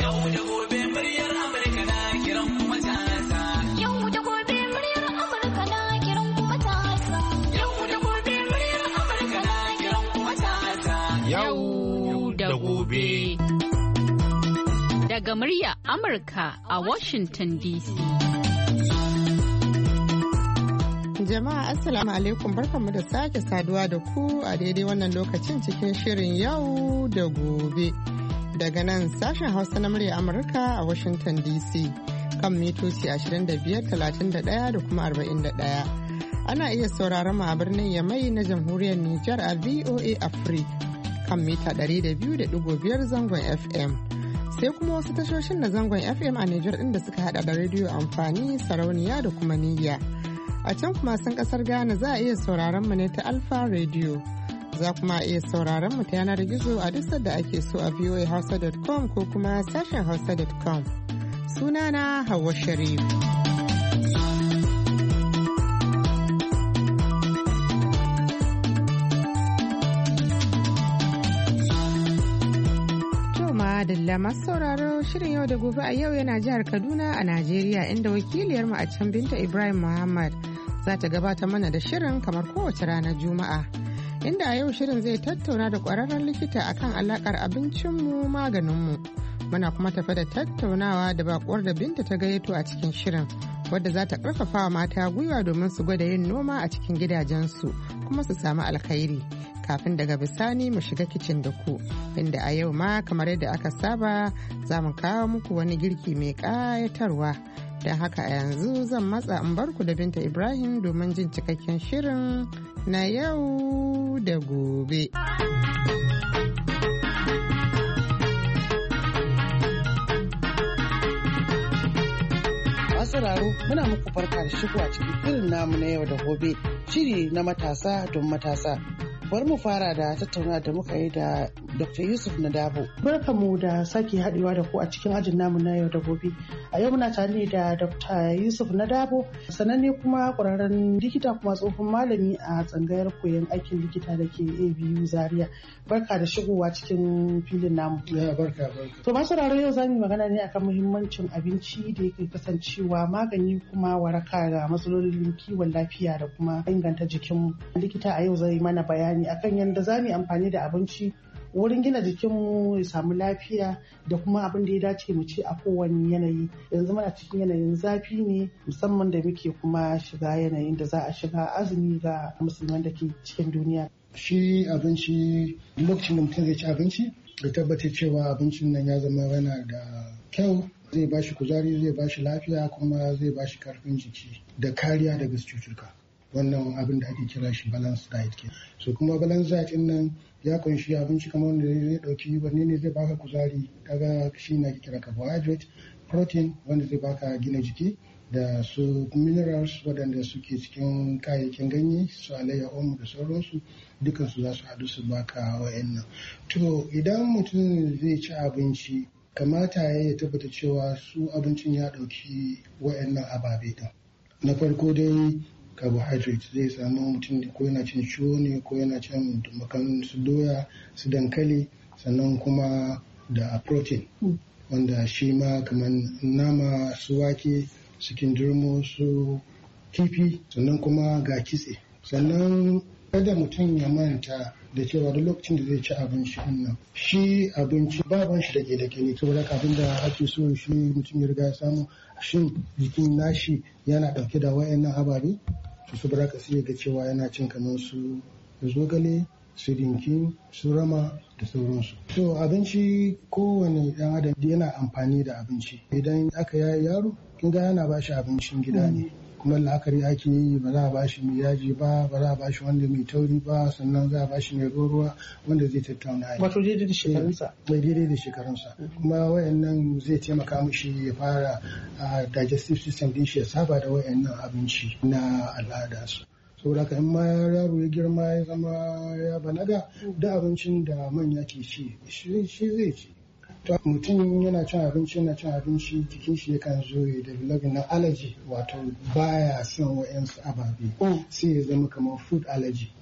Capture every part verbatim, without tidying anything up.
Yau da gobe muryar Amurka na kiran kuma matasa. Yau da gobe muryar Amurka na kiran kuma matasa. Yau da gobe muryar Amurka na kiran kuma matasa. Yau da gobe. Daga murya Amurka a Washington D C. Jama'a Assalamu alaikum, barkanmu da sake saduwa da ku a daidai wannan lokacin cikin shirin yau da gobe. Daga nan sashen Hausa na murya Amurka a Washington D C kan mitoci ashirin da biyar, talatin da ɗaya da kuma arba'in da ɗaya. Ana iya sauraron mu a birnin Yamai na Jamhuriyar Nijar a V O A Africa kan mita ɗari da biyu da ɗigo biyar zangon F M. Sai kuma wasu tashoshin na zangon F M a Nijar inda suka hada da rediyo amfani, sarauniya da kuma niyya. A can kuma sun kasar Ghana za a iya sauraron mu ne ta Alpha Radio. Za kuma iya sauraron mu ta yanar gizo a duk sadda ake so a v o a hausa dot com ko kuma sashen hausa dot com. Sunana Hauwa Sharif. Adalla masu sauraro shirin yau da gobe a yau yana jihar Kaduna a Najeriya inda wakiliyarmu a can Binta Ibrahim Muhammad za ta gabata mana da shirin kamar kowace ranar Juma'a. Inda a yau shirin zai tattauna da kwararren likita akan alakar abincinmu maganinmu. Muna kuma tafi da tattaunawa da bakuwar da Binta ta gayyato a cikin shirin wadda za ta karfafa wa mata gwiwa domin su gwada yin noma a cikin gidajensu kuma su samu alkhairi. Kafin daga bisani mu shiga kicin da ku inda a yau ma kamar yadda aka saba za mu kawo muku wani girki mai ƙayatarwa don haka a yanzu zan matsa in barku da Binta Ibrahim domin jin cikakken shirin na yau da gobe. Sauraro muna muku barka da shigowa cikin filin namu na yau da gobe, shiri na matasa don matasa. Bari mu fara da tattauna da muka yi da Doctor Yusuf Nadabo. Barkamu da sake haɗewa da ku a cikin ajin namu na yau da gobe. A yau muna tare da Doctor Yusuf Nadabo, sananne kuma ƙwararren likita kuma tsohon malami a tsangayar koyon aikin likita da ke A B U Zaria. Barka da shigowa cikin filin namu. Ya barka barka. To masu sauraro yau zamu magana ne akan muhimmancin abinci da yake kasancewa magani kuma waraka ga matsalolin kiwon lafiya da kuma inganta jikinmu. Likita a yau zai mana bayani akan yadda za mu yi amfani da abinci wurin gina jikinmu ya samu lafiya da kuma abin da ya dace mu ci a kowane yanayi. Yanzu muna cikin yanayin zafi ne musamman da muke kuma shiga yanayin da za a shiga azumi ga musulman da ke cikin duniya. Shi abinci lokacin da mutum zai ci abinci da tabbatar cewa abincin nan ya zama yana da kyau, zai bashi kuzari, zai bashi lafiya, kuma zai bashi karfin jiki da kariya daga cututtuka. Wannan abin da ake kira shi balance diet ke. So kuma balance diet din nan ya kunshi abinci kamar wanda zai dauki wanne ne zai baka kuzari, kaga shi ne ake kira carbohydrate, protein wanda zai baka gina jiki, da su minerals waɗanda suke cikin kayayyakin ganye, su alayyahu da sauransu, dukan su za su haɗu su baka wa'annan. To idan mutum zai ci abinci kamata ya tabbata cewa su abincin ya ɗauki wa'annan ababe din. Na farko dai carbohydrate, zai samu mutum ko yana cin ciwo ne ko yana cin makan su doya su dankali, sannan kuma da protein wanda shi ma kamar nama, su wake, su kindirmo, su kifi, sannan kuma ga kitse. Sannan kada mutum ya manta da cewa da lokacin da zai ci abinci nan shi abinci baban shi da ke da ne, saboda kafin da ake so shi mutum ya riga ya samu shin jikin nashi yana dauke da wayannan ababe, to saboda ka sai ga cewa yana cin kamar su zogale, su dinki, su rama da sauransu. To abinci kowane dan adam yana amfani da abinci. Idan aka yayi yaro kin ga yana bashi abincin gida ne, kuma la'akari ake yi ba za a bashi mai yaji ba, ba za a bashi wanda mai tauri ba, sannan za a bashi mai ruwa wanda zai tattauna yi. Wato daidai da shekarunsa. Mai daidai da shekarunsa. Kuma wayannan zai taimaka mishi ya fara digestive system din shi ya saba da wayannan abinci na al'ada su. Saboda haka in ma yaro ya girma ya zama ya balaga, da abincin da manya ke ci shi zai ci. Mutum yana cin abinci yana cin abinci jikin shi yakan zo ya develop na allergy, wato baya son wa'yansu ababe sai ya zama kamar food allergy.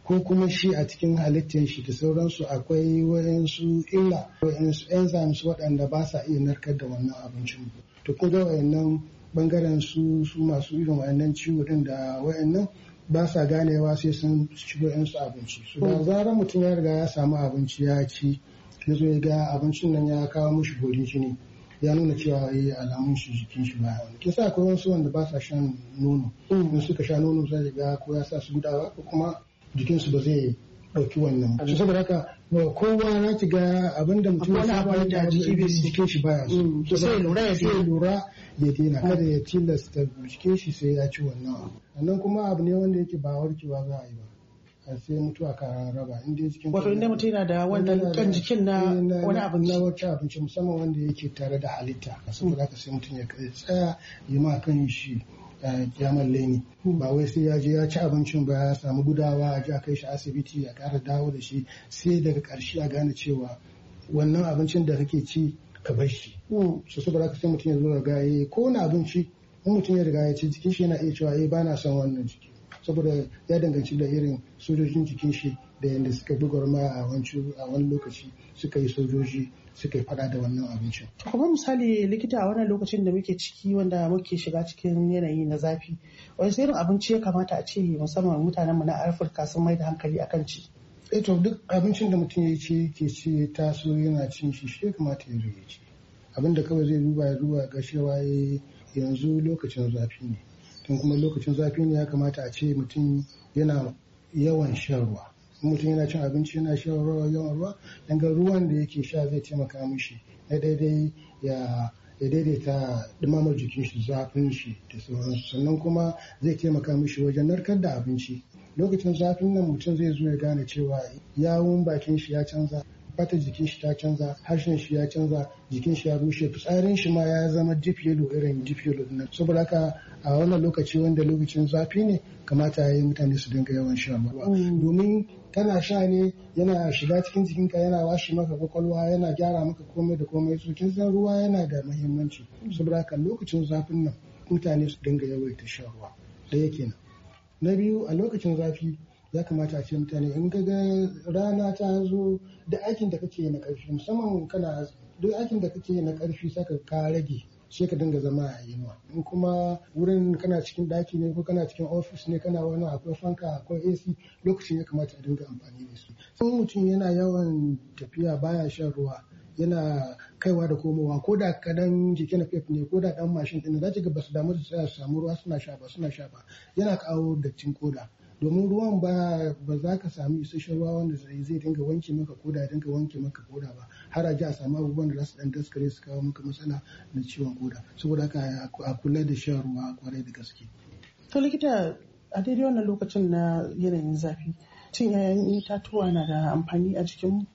ko kuma shi a cikin halittar shi da sauransu akwai wayansu illa wayansu enzymes waɗanda ba sa iya narkar da wannan abincin. To kun ga wayannan bangaren su su masu irin wayannan ciwo din da wayannan ba sa ganewa sai sun ci wayansu abinci. Su da zarar mutum ya riga ya samu abinci ya ci ya zo ya ga abincin nan ya kawo mishi borin jini ya nuna cewa ya yi alamun shi jikin shi baya wani. Kisa akwai wasu wanda ba sa shan nono. In suka sha nono zai ga ko ya sa su gudawa ko kuma jikinsu ba zai ɗauki wannan ba. Saboda haka kowa na ki ga abinda mutum ya saba da jikin shi baya so. Sai lura ya sai lura ya daina kada ya tilasta jikin shi sai ya ci wannan. Sannan kuma abu ne wanda yake ba warkewa za a yi ba. Sai mutuwa ka raba inda jikin. Wato inda mutum yana da wannan kan jikin na wani abinci. Na wacce abinci musamman wanda yake tare da halitta. Saboda haka sai mutum ya tsaya ya ma kan shi kyamar leni ba wai sai ya je ya ci abincin ba ya samu gudawa a ji a kai shi asibiti ya kara dawo da shi sai daga karshe a gane cewa wannan abincin da kake ci ka bar shi. So saboda haka sai mutum ya zo ga yayi ko wani abinci in mutum ya riga ya ci jikin shi yana iya cewa eh ba na son wannan jiki saboda ya danganci da irin sojojin jikin shi da yadda suka bugurma a wani lokaci suka yi sojoji suka yi fada da wannan abincin. Kuma misali likita a wannan lokacin da muke ciki wanda muke shiga cikin yanayi na zafi wani irin abinci ya kamata a ce musamman mutanenmu na Afirka sun mai da hankali akan ci. Eh to duk abincin da mutum ya ci ke ci taso yana cin shi shi ya kamata ya rage ci. Abin da kawai zai duba ya duba ga cewa yanzu lokacin zafi ne. Tun kuma lokacin zafi ne ya kamata a ce mutum yana yawan shan ruwa. Mutum yana cin abinci yana shan ruwa yawan ruwa danga ruwan da yake sha zai taimaka mishi na daidai ya daidaita dumamar jikin shi zafin shi da sauransu sannan kuma zai taimaka mishi wajen narkar da abinci. Lokacin zafin nan mutum zai zo ya gane cewa yawun bakin shi ya canza fatar jikin shi ta canza harshen shi ya canza jikin shi ya bushe fitsarin shi ma ya zama deep yellow irin deep yellow din saboda haka a wannan lokaci wanda lokacin zafi ne kamata ya yi mutane su dinga yawan shan ruwa domin kana sha ne yana shiga cikin jikinka yana washe maka kwakwalwa yana gyara maka komai da komai so kin san ruwa yana da muhimmanci saboda haka lokacin zafin nan mutane su dinga yawaita shan ruwa da yake nan. Na biyu a lokacin zafi ya kamata a ce mutane in ga rana ta zo da aikin da kake na karfi musamman kana duk aikin da kake na karfi saka ka rage sai ka dinga zama a inuwa in kuma wurin kana cikin daki ne ko kana cikin ofis ne kana wani akwai fanka akwai A C lokacin ya kamata a dinga amfani da su. In mutum yana yawan tafiya baya shan ruwa yana kaiwa da komowa ko da kadan jiki na fef ne ko da dan mashin din za ki ga basu damu da tsaya su samu ruwa suna sha ba suna sha ba yana kawo dattin koda domin ruwan ba ba za ka sami isasshen ruwa wanda zai zai dinga wanke maka koda ya dinga wanke maka koda ba har a ji a samu abubuwan da za su dan daskare su kawo maka matsala na ciwon koda saboda haka a kula da shan ruwa kwarai da gaske. To likita a daidai wannan lokacin na yanayin zafi cin yayan itatuwa na da amfani a jikin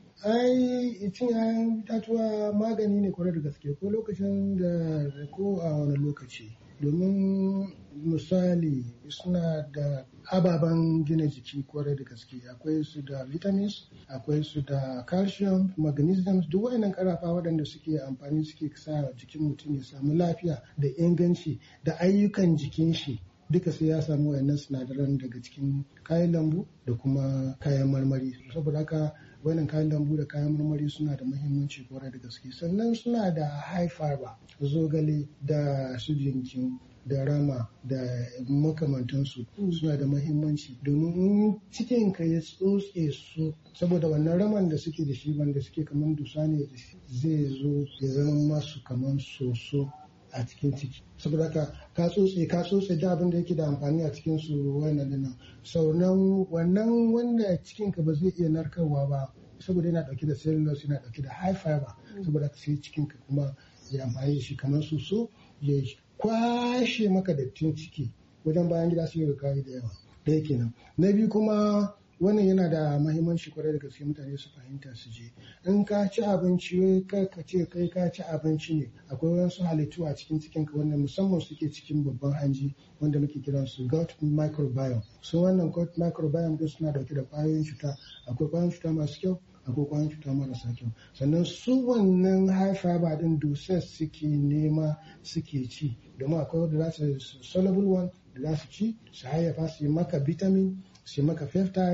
ai cin yayan itatuwa magani ne kwarai da gaske ko lokacin da ko a wani lokaci domin misali suna da ababen gina jiki kwarai da gaske akwai su da vitamins akwai su da calcium magnesium duk wayannan karafa waɗanda suke amfani suke sa jikin mutum ya samu lafiya da inganci da ayyukan jikin shi duka sai ya samu wayannan sinadaran daga cikin kayan lambu da kuma kayan marmari saboda haka wannan kayan lambu da kayan marmari suna da muhimmanci kwarai da gaske sannan suna da high fiber zogale da su jinkin da rama da makamantansu suna da mahimmanci domin cikin ka ya tsotse su saboda wannan raman da suke da shi wanda suke kamar dusa ne zai zo ya zama masu kamar soso a cikin ciki saboda haka ka tsotse ka tsotse da abin da yake da amfani a cikin su wannan dinnan sauran wannan wanda cikin ka ba zai iya narkarwa ba saboda yana dauke da cellulose yana dauke da high fiber saboda haka sai cikin ka kuma ya amfani da shi kamar soso ya kwashe maka dattin ciki wajen bayan gida sai ga kayi da yawa da yake nan na biyu kuma wannan yana da mahimmanci kwarai da gaske mutane su fahimta su je in ka ci abinci kai ka ce kai ka ci abinci ne akwai wasu halittu a cikin cikin ka wanda musamman suke cikin babban hanji wanda muke kiran su gut microbiome su wannan gut microbiome din suna dauke da kwayoyin cuta akwai kwayoyin cuta masu kyau akwai kwayoyin cuta marasa kyau sannan su wannan high fiber din doses suke nema suke ci domin akwai wanda za su soluble one da za su ci su hayyafa su yi maka vitamin su yi maka peptide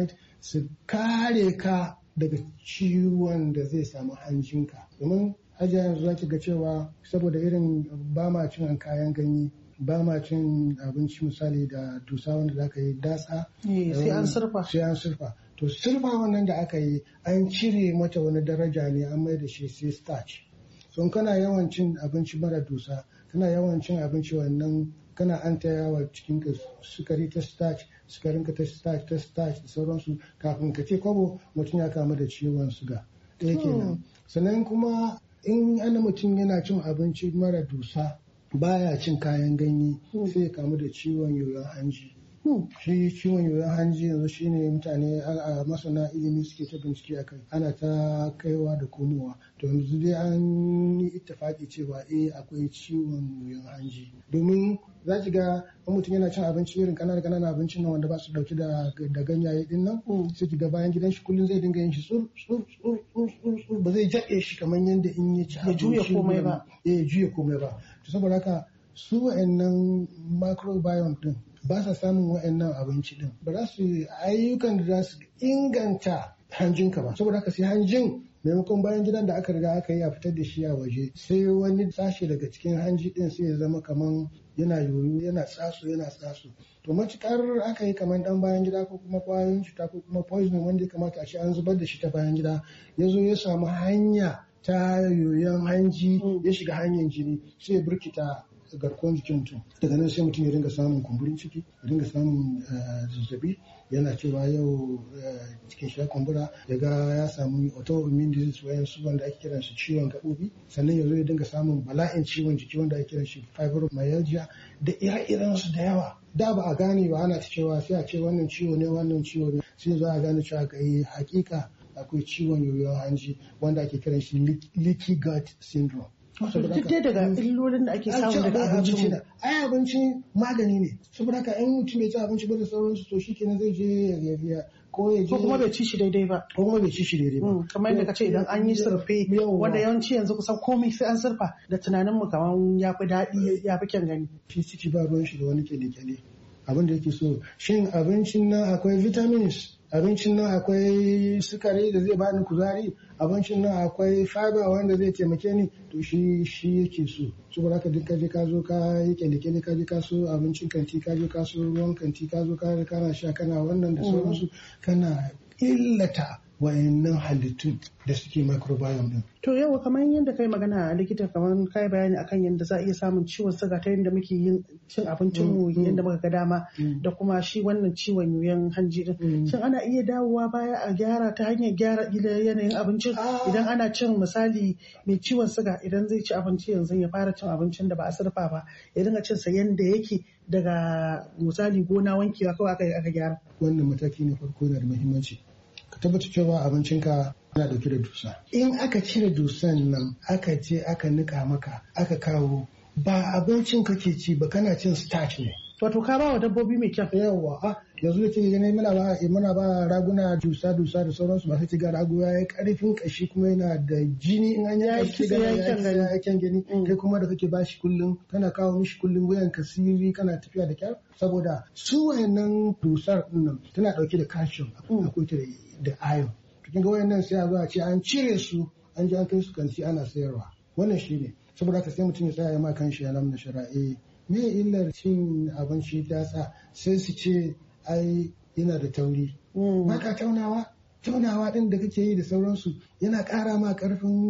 su kare ka daga ciwon da zai samu hanjinka. Domin hajiya yanzu za ki ga cewa saboda irin ba ma cin kayan ganye, ba ma cin abinci misali da dusa wanda za ka yi datsa. sai an surfa. Sai an surfa. To surfa wannan da aka yi an cire mata wani daraja ne an mai da shi sai starch. So kana yawan cin abinci mara dusa, kana yawan cin abinci wannan kana an ta yawa cikin ka sukari ta starch, sukarin ka ta starch ta starch da sauransu kafin ka ce kwabo mutum ya kamu da ciwon suga. Ɗaya kenan. Sannan kuma in ana mutum yana cin abinci mara dusa baya cin kayan ganye sai ya kamu da ciwon yoyon hanji. Shi ciwon yoyon hanji yanzu shine mutane a masana ilimi suke ta bincike a kai, ana ta kaiwa da komowa. To yanzu dai an yi ittifaki cewa eh akwai ciwon yoyon hanji. Domin za ki ga mutum yana cin abinci irin kanana kanana abincin nan wanda ba su dauki da da ganyaye din nan, sai ki ga bayan gidan shi kullum zai dinga yin shi tsur tsur tsur tsur tsur ba zai jaɗe shi kamar yadda in ya ci abinci juya komai ba. Eh juya komai ba. To saboda haka su wa'annan microbiome din ba sa samun wa'annan abinci din, ba za su ayyukan da za su inganta hanjinka ba. Saboda haka sai hanjin maimakon bayan gidan da aka riga aka yi a fitar da shi a waje, sai wani sashe daga cikin hanji din sai ya zama kaman yana yoyo yana tsaso yana tsaso. To matukar aka yi kaman dan bayan gida ko kuma kwayoyin cuta ko kuma poison wanda ya kamata a ce an zubar da shi ta bayan gida, ya zo ya samu hanya ta yoyon hanji ya shiga hanyar jini sai ya birkita garkuwar jikin mutum. Daga nan sai mutum ya dinga samun kumburin ciki, ya dinga samun zazzabi, yana cewa yau cikin shi ya kumbura, ya ga ya samu autoimmune disease wayansu wanda ake kiran shi ciwon gaɓoɓi, sannan ya zo ya dinga samun bala'in ciwon jiki wanda ake kiran shi fibromyalgia da ire-iren su da yawa. Da ba a gane ba ana ta cewa sai a ce wannan ciwo ne wannan ciwo ne, sai za a gane cewa ga hakika akwai ciwon yoyon hanji wanda ake kiran shi leaky gut syndrome. Duk dai daga illolin da ake samu daga abinci da ai abinci magani ne, saboda haka in mutum bai ci abinci ba da sauransu to shi kenan zai je ya ko ya je ko kuma bai ci shi daidai ba ko kuma bai ci shi daidai ba. Kamar yadda kace idan an yi surfe wanda yawanci yanzu kusan komai sai an surfa da tunanin mu kamar ya fi daɗi ya fi kyan gani. Shi ciki ba ruwan shi da wani kyale-kyale, abin da yake so shin abincin nan akwai vitamins, abincin nan akwai sukari da zai bani kuzari, abincin nan akwai fiber wanda zai taimake ni, to shi shi yake so. Saboda haka duk kaje ka zo ka yi kyale-kyale ka je ka so abincin kanti, ka je ka so ruwan kanti, ka zo ka kana sha kana wannan da sauransu, kana illata wayannan halittun da suke microbiome din. To yau kamar yadda kai magana a likita kamar kai bayani akan yadda za a iya samun ciwon suga ta yadda muke yin cin abincin mu yadda muka ga dama da kuma shi wannan ciwon yoyon hanji din. Shin ana iya dawowa baya a gyara ta hanyar gyara yanayin abincin idan ana cin misali mai ciwon suga idan zai ci abinci yanzu ya fara cin abincin da ba a surfa ba ya dinga cin sa yadda yake daga misali gona wankewa kawai aka aka gyara. Wannan mataki ne farko yana da muhimmanci. Ka tabbata cewa abincinka yana dauke da dusa. In aka cire dusan nan aka je aka nika maka aka kawo, ba abincin kake ci ba kana cin starch ne. Wato ka ba wa dabbobi mai kyau. Yawwa a yanzu da ke gani muna ba muna ba raguna dusa dusa da sauransu, ba sai ga rago ya yi karfin kashi kuma yana da jini in an yi kashi ga ya kyan gani. Kai kuma da kake bashi kullum kana kawo mishi kullum wuyan ka sirri kana tafiya da kyar, saboda su wayannan dusar din nan tana dauke da calcium akwai ta da iron. Kin ga wayannan sai a zo a ce an cire su an ji an kai su kanti ana sayarwa. Wannan shine saboda haka sai mutum ya tsaya ya ma kanshi ya lamna shara'i me illar cin abinci datsa, sai su ce ai yana da tauri. Baka taunawa taunawa din da kake yi da sauransu yana ƙara ma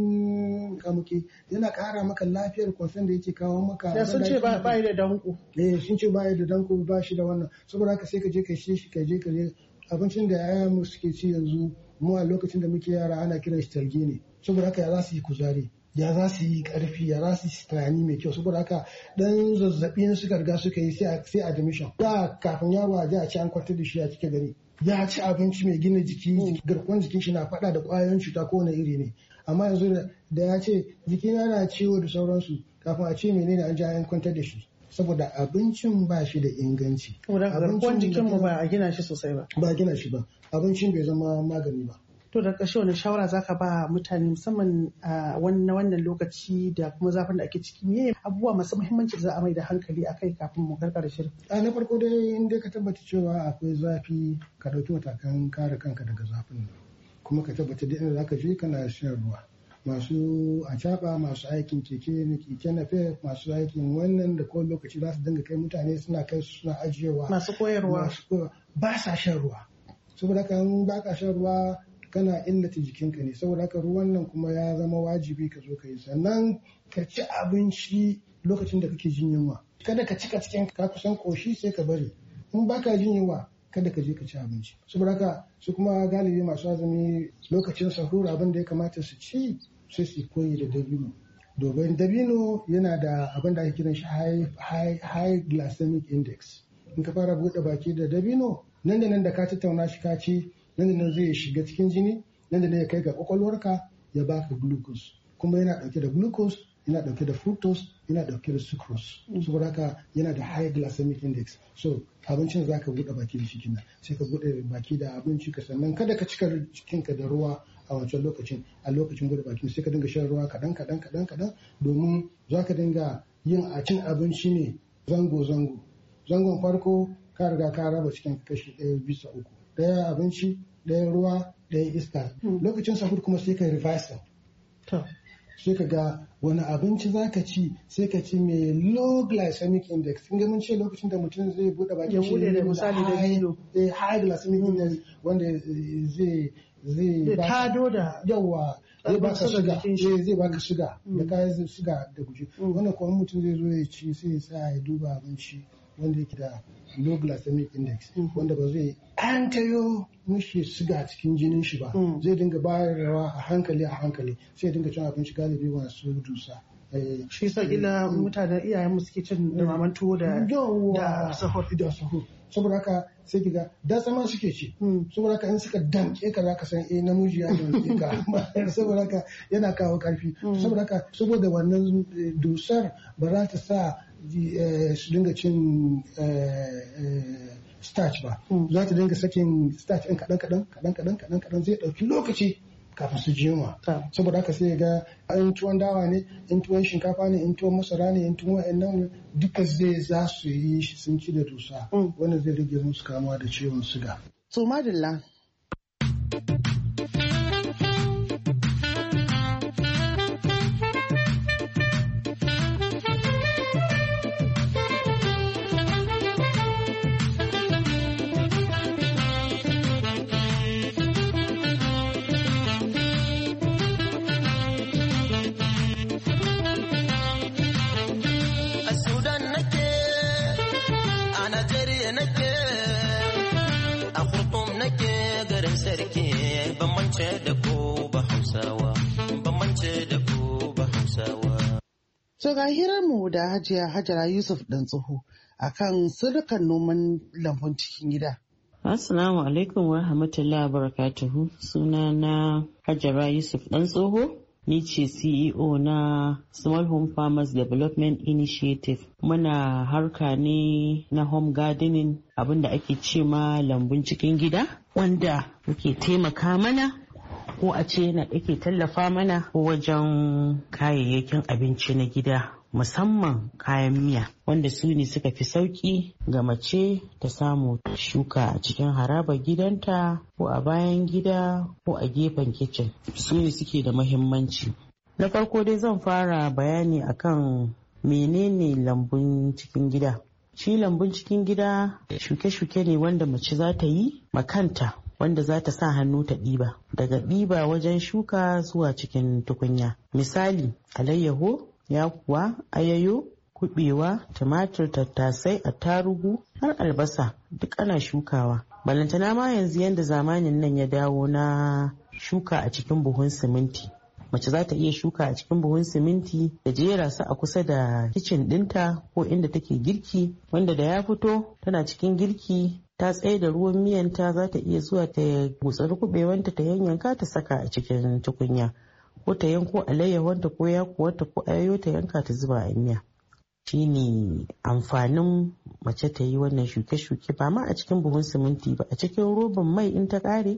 ƙarfin kamuke, yana ƙara maka lafiyar kwasan da yake kawo maka. Ya sun ce ba da danko. Eh sun ce ba da danko ba shi da wannan, saboda haka sai ka je ka shi ka je ka je abincin da yayan mu suke ci yanzu mu a lokacin da muke yara ana kiran shi talge ne, saboda haka ya za su yi kuzari, ya za su yi karfi, ya za su yi tunani mai kyau. Saboda haka dan zazzabi suka riga suka yi sai admission. Da kafin yaro a ji a ci an kwantar da shi a cike gari, ya ci abinci mai gina jiki, garkuwar jikin shi na faɗa da ƙwayoyin cuta ko wani iri ne. Amma yanzu da ya ce jikina na ciwo da sauransu, kafin a ce menene an ji an kwantar da shi. Saboda abincin ba shi da inganci. Garkuwar jikinmu ba a gina shi sosai ba. Ba a gina shi ba. Abincin bai zama magani ba. To da ƙarshe wani shawara zaka ba mutane musamman a wannan wannan lokaci da kuma zafin da ake ciki, me abubuwa masu muhimmanci da za a mai da hankali akai kafin mu karkare shirin? A na farko dai in dai ka tabbata cewa akwai zafi ka ɗauki matakan kare kanka daga zafin, kuma ka tabbata da inda zaka je kana shan ruwa. Masu acaba, masu aikin keke keke na fe, masu aikin wannan da kowane lokaci za su dinga kai mutane suna kai suna ajiyewa. Masu koyarwa ba sa shan ruwa, saboda haka in ba ka shan ruwa kana illata jikinka ne. Saboda haka ruwan nan kuma ya zama wajibi ka zo ka yi. Sannan ka ci abinci lokacin da kake jin yunwa, kada ka cika cikin ka kusan koshi sai ka bari. In ba ka jin yunwa kada ka je ka ci abinci. Saboda haka su kuma galibi masu azumi lokacin sahur abin da ya kamata su ci sai su koyi da dabino. Domin dabino yana da abin da ake kiran shi high, high, high glycemic index. In ka fara buɗe baki da dabino, nan da nan da ka tattauna shi ka ci, nan da nan zai shiga cikin jini, nan da nan ya kai ga kwakwalwarka ya baka glucose. Kuma yana ɗauke da glucose, yana ɗauke da fructose, yana ɗauke da sucrose. Saboda haka yana da high glycemic index. So abincin za ka buɗe baki da shi kenan. Sai ka buɗe baki da abinci ka, sannan kada ka cika cikinka da ruwa a wancan lokacin. A lokacin buɗe baki sai ka dinga shan ruwa kaɗan kaɗan kaɗan kaɗan, domin za ka dinga yin a cin abinci ne zango zango. Zangon farko ka riga ka raba cikin kashi ɗaya bisa uku. Ɗaya abinci, ɗaya ruwa, ɗaya iska. Lokacin sahur kuma sai ka reversing. Sai ka ga wani abinci za ka ci, sai ka ci mai low glycemic index. Kin ga mun ce lokacin da mutum zai buɗe bakin shi da misali da bido, eh high glycemic index wanda zai zai tado da yawa zai baka suga, eh zai baka suga da kayan suga da guji. Wannan kuma mutum zai zo ya ci sai ya sa ya duba abinci wanda yake da low glycemic index, wanda ba zai an tayo mushi suga cikin jinin shi ba, zai dinga bayarwa a hankali a hankali, sai dinga cin abinci galibi masu dusa. Shi sa ila mutanen iyayen mu suke cin dumaman tuwo da da sahur da sahur. Saboda haka sai kiga da sama suke ci. Saboda haka in suka damke ka zaka san eh namiji ya damke ka. Saboda haka yana kawo karfi. Saboda haka saboda wannan dusar ba za ta sa su dinga cin starch ba, za ta dinga sakin starch ɗin kaɗan kaɗan kaɗan kaɗan kaɗan kaɗan zai ɗauki lokaci kafin su jinwa. Saboda haka sai ga in tuwon dawa ne, in tuwon shinkafa ne, in tuwon masara ne, in tuwon wa'annan duka zai za su yi shi sun ci da dusa, wannan zai rage musu kamuwa da ciwon suga. To madalla. So ga hirarmu da Hajiya Hajara Yusuf ɗan tsoho akan sirrukan noman lambun cikin gida. Assalamu alaikum wa rahmatullahi wa barakatuhu. Suna na Hajara Yusuf ɗan tsoho, ni ce C E O na Small Home Farmers Development Initiative. Muna harka ne na home gardening, abinda ake ce ma lambun cikin gida, wanda muke taimaka mana ko a ce yana yake tallafa mana wajen kayayyakin abinci na gida, musamman kayan miya, wanda su ne suka fi sauki ga mace ta samu shuka a cikin harabar gidanta ko a bayan gida ko a gefen kicin. Su ne suke da muhimmanci. Na farko dai zan fara bayani akan menene lambun cikin gida. Shi lambun cikin gida shuke-shuke ne wanda mace za ta yi makanta, wanda za ta sa hannu ta ɗiba, daga ɗiba wajen shuka zuwa cikin tukunya. Misali, alayyaho, yakuwa, ayayo, kuɓewa, tumatir, tattasai, attarugu, har albasa duk ana shukawa. Balantana ma yanzu yanda zamanin nan ya dawo na shuka a cikin buhun siminti. Mace za ta iya shuka a cikin buhun siminti da jera su a kusa da kicin ɗinta ko inda take girki, wanda da ya fito tana cikin girki ta tsaye da ruwan miyanta za ta iya zuwa ta gutsari kuɓewanta ta yanyanka ta saka a cikin tukunya, ko ta yanko alayyahonta ko yakuwarta ko ayoyo ta yanka ta zuba a miya. Shi ne amfanin mace ta yi wannan shuke-shuke, ba ma a cikin buhun siminti ba, a cikin roban mai in ta ƙare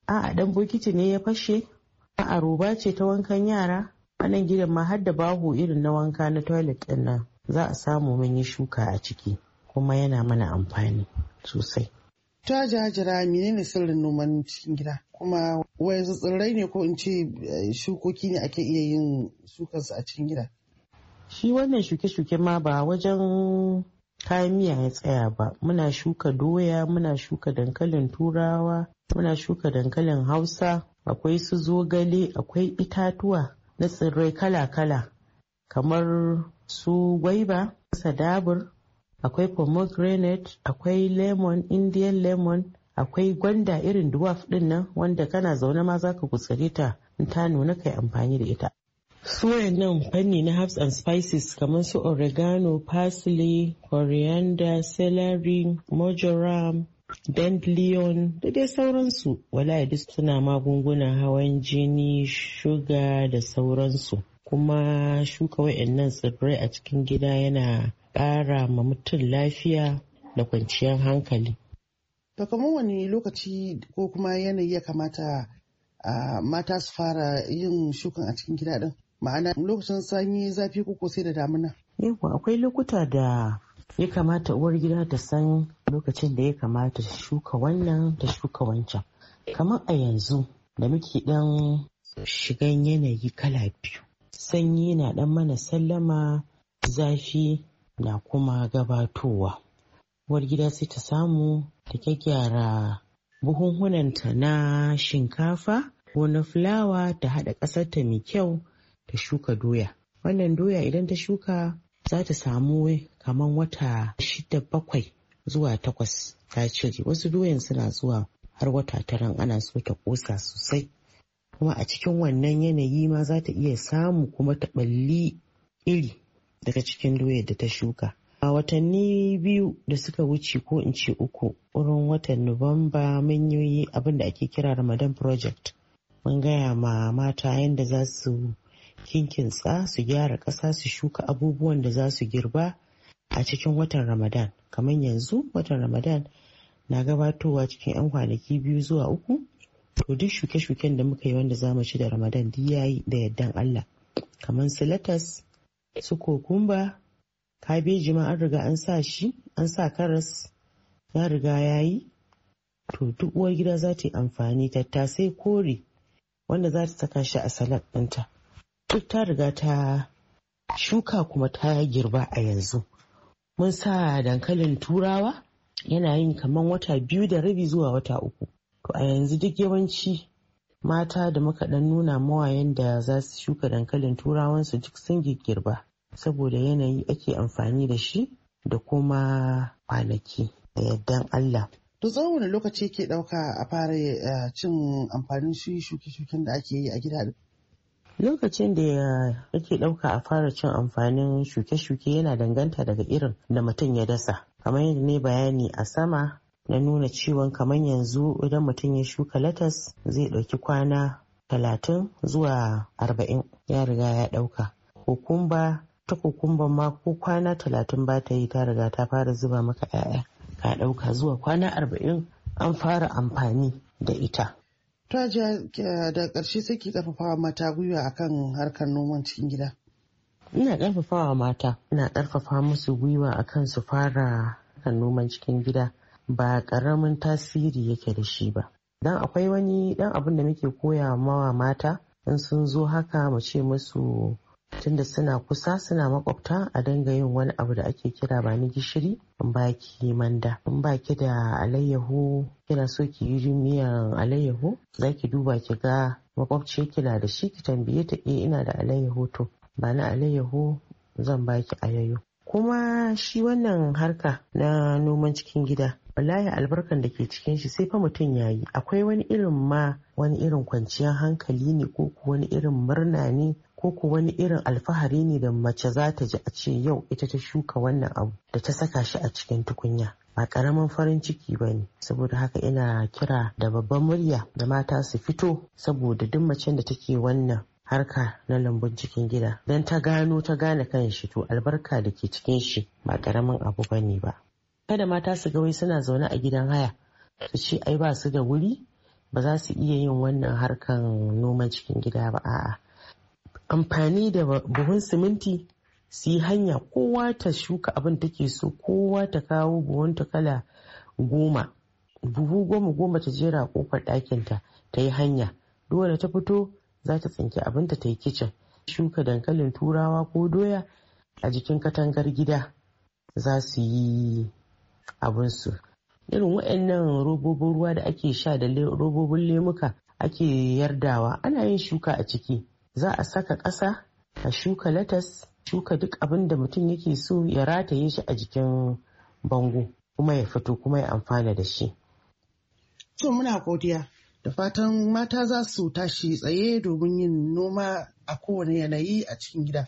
a'a dan bokiti ne ya fashe, a'a roba ce ta wankan yara. A nan gidan ma har da baho irin na wanka na toilet din nan za a samu mun yi shuka a ciki, kuma yana mana amfani sosai. Ta jajira menene sirrin noman cikin gida, kuma wayansu tsirrai ne ko in ce shukoki ne ake iya yin shukarsu a cikin gida? Shi wannan shuke-shuke ma ba wajen kayan miya ya tsaya ba. Muna shuka doya, muna shuka dankalin turawa, muna shuka dankalin hausa, akwai su zogale, akwai itatuwa na tsirrai kala-kala kamar su gwaiba, sadabur, akwai pomegranate, akwai lemon, indian lemon, akwai gwanda irin dwarf din nan wanda kana zaune ma zaka gutsare ta in ta nuna kai amfani da ita. Su nan fanni na herbs and spices kamar su oregano, parsley, coriander, celery, marjoram, dandelion da dai sauransu. Wallahi duk suna magungunan hawan jini, shuga da sauransu. Kuma shuka wayannan tsirrai a cikin gida yana ƙara ma mutum lafiya da kwanciyar hankali. To kamar wani lokaci ko kuma yanayi ya kamata a mata su fara yin shukan a cikin gida din? Ma'ana lokacin sanyi, zafi, ko sai da damina? Yawa akwai lokuta da ya kamata uwar gida ta san lokacin da ya kamata ta shuka wannan ta shuka wancan. Kamar a yanzu da muke dan shigan yanayi kala biyu. Sanyi na dan mana sallama, zafi na kuma gabatowa. Uwar gida sai ta samu ta gyaggyara buhunhunanta na shinkafa ko na fulawa, ta haɗa ƙasarta mai kyau ta shuka doya. Wannan doya idan ta shuka za ta samu kamar wata shida bakwai zuwa takwas ta cire. Wasu doyan suna zuwa har wata taran ana so ta ƙosa sosai. Kuma a cikin wannan yanayi ma za ta iya samu kuma ta ɓalli iri daga cikin doyar da ta shuka. A watanni biyu da suka wuce ko in ce uku, wurin watan Nuwamba mun yi abin da ake kira Ramadan Project. Mun gaya ma mata yadda za su kinkinsa, su gyara ƙasa, su shuka abubuwan da za su girba a cikin watan Ramadan. Kamar yanzu watan Ramadan na gabatowa cikin 'yan kwanaki biyu zuwa uku. To duk shuke-shuken da muka yi wanda za mu ci da Ramadan duk yayi da yardan Allah. Kamar su latas, su kokumba, kabeji ma an riga an sa shi, an sa karas ya riga ya yi. To duk uwar gida za ta yi amfani. Tattasai kore wanda za ta saka shi a salad ɗinta duk ta riga ta shuka kuma ta girba a yanzu. Mun sa dankalin turawa yana yin kamar wata biyu da rabi zuwa wata uku. To a yanzu duk yawanci mata da muka ɗan nuna mawa yanda za su shuka dankalin turawansu duk sun girba. Saboda yanayi ake amfani da shi da kuma kwanaki da yardan Allah. To tsawon wani lokaci ke ɗauka a fara cin amfanin shi shuke-shuken da ake yi a gida? Lokacin da ake ɗauka a fara cin amfanin shuke-shuke yana danganta daga irin da mutum ya dasa. Kamar yadda ne bayani a sama na nuna ciwon kamar yanzu idan mutum ya shuka latas zai ɗauki kwana talatin zuwa arba'in ya riga ya ɗauka. Kokumba ta kokumban ma ko kwana talatin ba ta yi ta riga ta fara zuba maka 'ya'ya. Ka ɗauka zuwa kwana arba'in an fara amfani da ita. Ta da ƙarshe sai ki ƙarfafawa mata gwiwa akan harkar noman cikin gida. Ina ƙarfafawa mata, ina ƙarfafa musu gwiwa akan su fara harkar noman cikin gida. Ba ƙaramin tasiri yake da shi ba. Dan akwai wani ɗan abin da muke koya mawa mata in sun zo haka mu ce musu tunda suna kusa suna makwabta a dinga yin wani abu da ake kira ba ni gishiri in baki manda. In baki da alayyahu kina so ki yi miyan alayyahu za ki duba ki ga makwabci kina da shi ki tambaye ta eh ina da alayyahu to ba na alayyahu zan baki ayayo. Kuma shi wannan harka na noman cikin gida wallahi albarkan da ke cikin shi sai fa mutum ya yi. Akwai wani irin ma wani irin kwanciyar hankali ne ko wani irin murna ne ko ko wani irin alfahari ne da mace za ta ji a ce yau ita ta shuka wannan abu da ta saka shi a cikin tukunya. Ba karamin farin ciki ba ne. Saboda haka ina kira da babban murya da mata su fito saboda duk macen da take wannan harka na lambun cikin gida don ta gano ta gane kan shi to albarka da ke cikin shi ba karamin abu ba ne ba. Kada mata su ga wai suna zaune a gidan haya su ce ai ba su da wuri ba za su iya yin wannan harkan noman cikin gida ba. A'a, amfani da buhun siminti su yi hanya, kowa ta shuka abin take so, kowa ta kawo buhunta kala goma, buhu goma goma ta jera a kofar ɗakinta ta yi hanya. Dole ta fito za ta tsinki abinta ta yi kicin. Shuka dankalin turawa ko doya a jikin katangar gida za su yi abinsu. Irin waɗannan robobin ruwa da ake sha da robobin lemuka ake yardawa, ana yin shuka a ciki. Za a saka ƙasa, a shuka latas, shuka duk abin da mutum yake so, ya rataye shi a jikin bango kuma ya fito kuma ya amfana da shi. To muna godiya, da fatan mata za su tashi tsaye domin yin noma a kowane yanayi a cikin gida.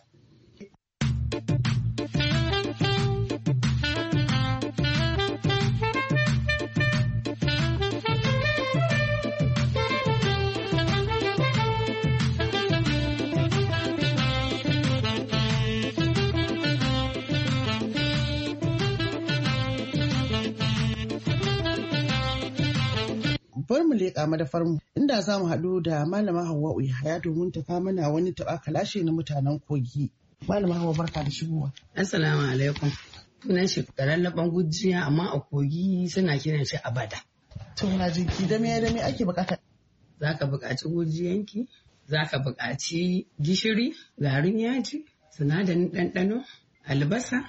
Bar mu leƙa madafarmu inda za mu haɗu da Malama Hauwa'u Yahaya domin ta kawo mana wani taɓa kalashe na mutanen Kogi. Malama Hauwa, barka da shigowa. Assalamu alaikum. Sunan shi lallaɓan gujiya, amma a Kogi suna kiran shi abada. To na jinki da me da me ake bukata? Za ka buƙaci gujiyanki, za ka buƙaci gishiri, garin yaji, sinadarin ɗanɗano, albasa,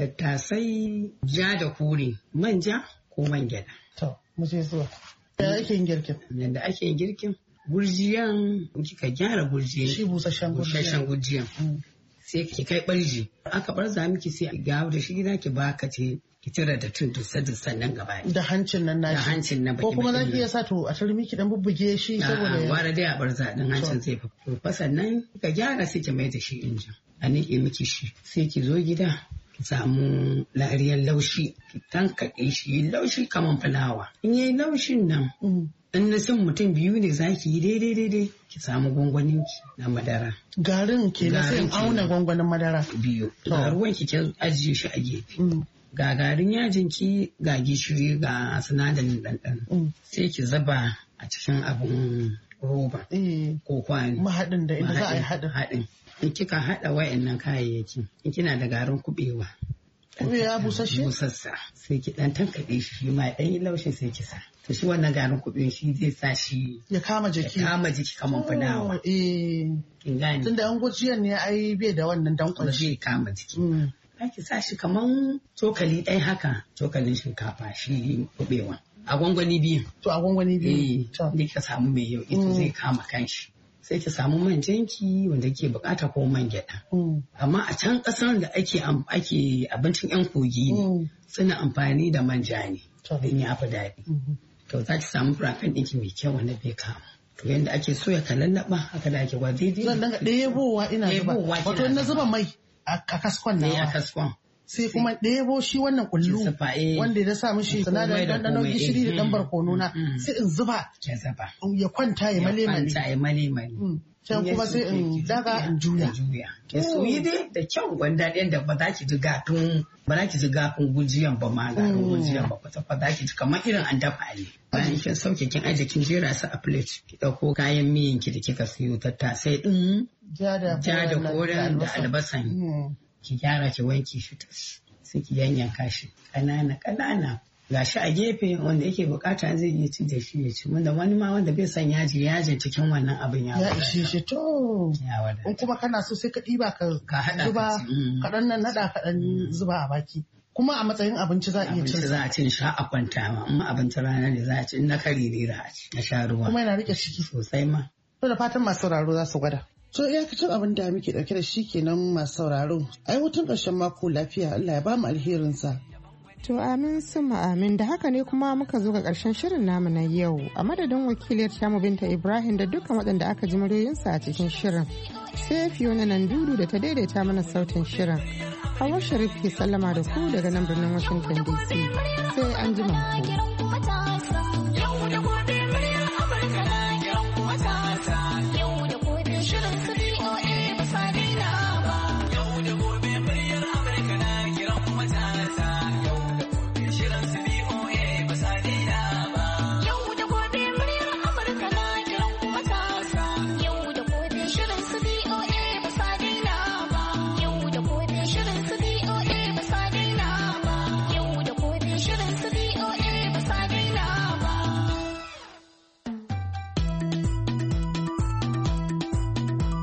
tattasai, ja da kore, manja ko man gyaɗa. To mu je zuwa. Yadda ake yin girkin? Yadda ake yin girkin, gurjiyan kika gyara gurjiyan. Shi busasshen gurjiyan. Busasshen gurjiyan. Sai ki kai ɓarji. Aka ɓarza miki sai a gawo da shi gida ki baka ce ki tira da tun dusa dusan nan gaba. Da hancin nan nashi. Da hancin nan baki. Ko kuma za ki iya sa to a turmi ki dan bubbuge shi saboda. A'a, wara dai a ɓarza din hancin zai fi. To fa sannan kika gyara sai ki mai da shi injin. A niƙe miki shi. Sai ki zo gida. Ki samu lariyar laushi, ki tankaɗe shi laushi kamar fulawa. In yi laushin nan, in na san mutum biyu ne za ki yi daidai daidai, ki samu gwangwanin ki na madara. Garin ke na sai auna gwangwanin madara. Biyu. Ga ruwan ki ke ajiye shi a gefe. Ga garin yajin ki, ga gishiri, ga sinadarin ɗanɗano. Sai ki zuba a cikin abun roba. Ko kwani. Mahaɗin da inda za a yi haɗin. Haɗin. In kika haɗa wayannan kayayyaki, in kina da garin kuɓewa. Kuɓewa busasshe? Busassa. Sai ki ɗan tankaɗe shi ma ɗan yi laushi sai ki sa. To shi wannan garin kuɓewa shi zai sa shi. Ya kama jiki. Ya kama jiki kamar fulawa. Eh. Kin gane. Tunda an gujiyan ne ai bai da wannan dankon shi. Zai kama jiki. Za ki sa shi kamar cokali ɗaya haka, cokalin shinkafa shi kuɓewa. A gwangwani biyu. To a gwangwani biyu. Eh. Ne ka samu mai yau ita zai kama kanshi. Sai ki samu manjanki wanda ke bukata ko man gyada. Amma a can kasar da ake ake abincin yan kogi ne suna amfani da manja ne don ya fi daɗi. To za ki samu furakan ɗinki mai kyau wanda bai kama. To yanda ake so ya kalallaba haka da ake wa daidai. Zan daga ɗebowa ina zuba. Wato na zuba mai a kaskon na. A kaskon. Sai kuma ɗebo shi wannan kullu wanda ya sa mishi sinadarin ɗanɗanon gishiri da ɗan barkono na sai in zuba ya kwanta ya male male. Ya male male. Can kuma sai in daga in juya. Ya soyi dai da kyau gwanda ɗayan da ba za ki ji gafin ba za ki ji gafin gujiyan ba ma garin gujiyan ba kwata ba za ki ji kamar irin an dafa ne. Bayan kin sauke kin aje kin jera su a plate ki ɗauko kayan miyan ki da kika siyo tattasai ɗin ja da koren da albasan. Ki gyara ki wanke shi tas sai ki yanyanka shi ƙanana ƙanana ga shi a gefe wanda yake bukata zai iya ci da shi ya ci wanda wani ma wanda bai son yaji yajin cikin wannan abin ya ya ishe shi to in kuma kana so sai ka ɗiba ka zuba kaɗan nan naɗa kaɗan zuba a baki kuma a matsayin abinci za a iya cin za a cin sha a kwanta ma amma abincin rana ne za a ci na kari ne za a ci na sha ruwa kuma yana rike ciki sosai ma to da fatan masu sauraro za su gwada. So iyakacin abin da muke ɗauke da shi kenan masu sauraro. Ai hutun ƙarshen mako lafiya, Allah ya bamu alherinsa. To amin suma amin, da haka ne kuma muka zo ga ƙarshen shirin namu na yau. A madadin wakiliyar tamu Binta Ibrahim da dukkan waɗanda aka ji muryoyinsa a cikin shirin. Sai Fiona Nandudu da ta daidaita mana sautin shirin. Hawwa Sharif ke sallama da ku daga nan birnin Washington D C. Sai an ji ku.